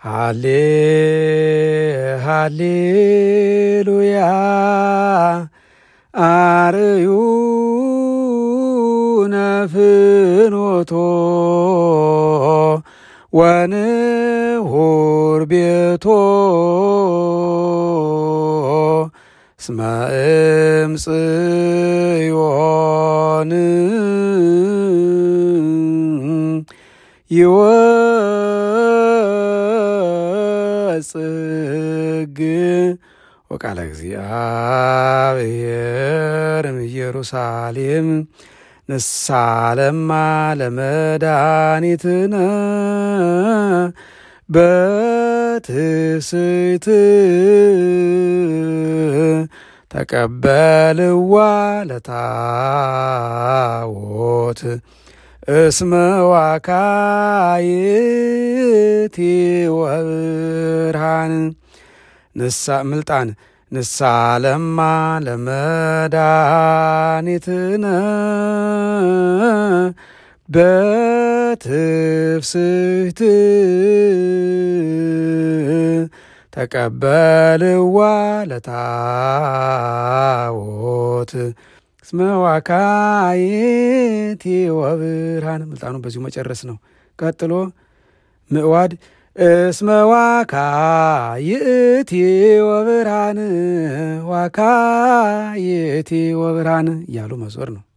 ሃሌ ሃሌሉያ አርዩነ ፍኖቶ ወንሁር ቤቶ እስመ እምጽዮን ይወጽግ ወቃለ እግዚአብሔር እምኢየሩሳሌም ንሳለማ ለመድኃኒትነ በትስብእት ተቀበልዋ ለታቦት እስመ ዋካይእቲ ወብርሃን ምልጣን ንሳለማ ለመድኃኒትነ በትፍስሕት ተቀበልዋ ለታቦት እስመ ዋካይእቲ ወብርሃን። ምልጣኑ በዚሁ መጨረስ ነው። ቀጥሎ ምዕዋድ እስመ ዋካይእቲ ወብርሃን ዋካይእቲ ወብርሃን እያሉ መዞር ነው።